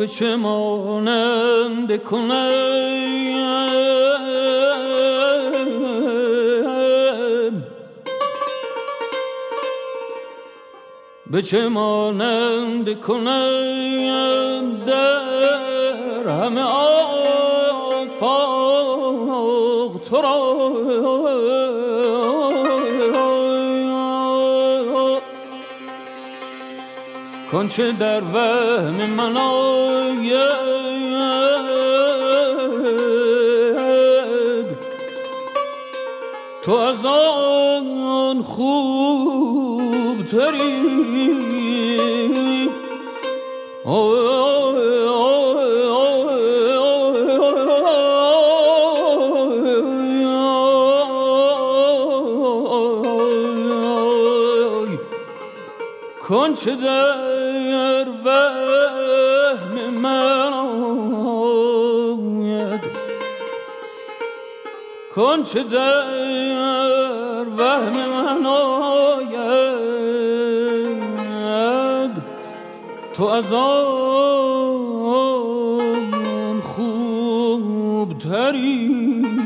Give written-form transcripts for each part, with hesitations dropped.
به چه مانند کنم، به چه مانند کنم در همه آفاق تو را. کنچه در وهم من آید تو از آن خوب تری. کنچه در وهم من آید، کنچه در وهم من آید تو از آن خوب تری.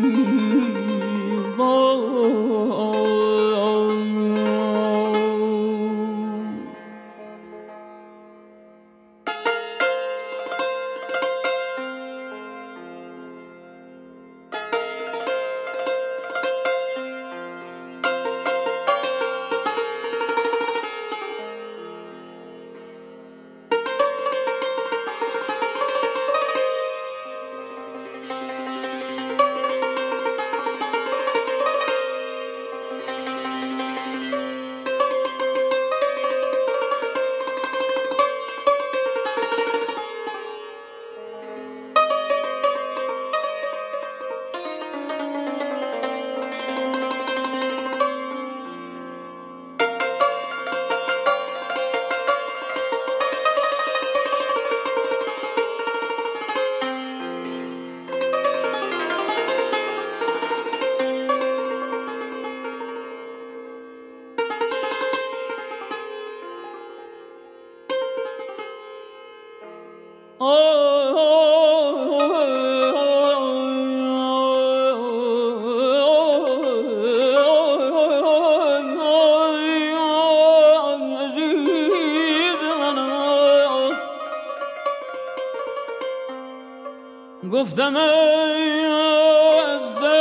گفتم از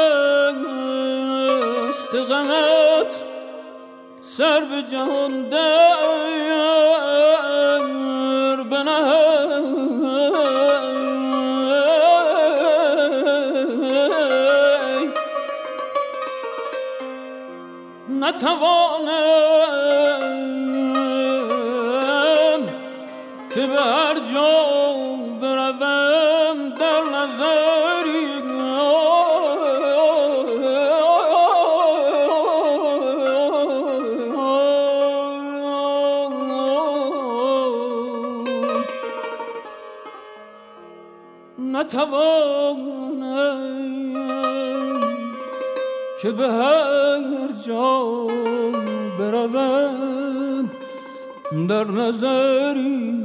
دست غمت سر به جهان در بنه، نتوانم که به هر جا بروم در نظری نتوانم که به هر جا بروم در نظری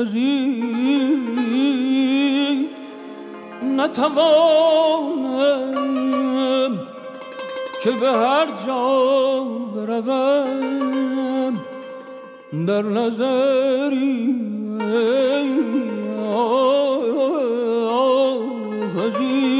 عزیز. نتوانم که به هر جا بروم در نظری عزیز.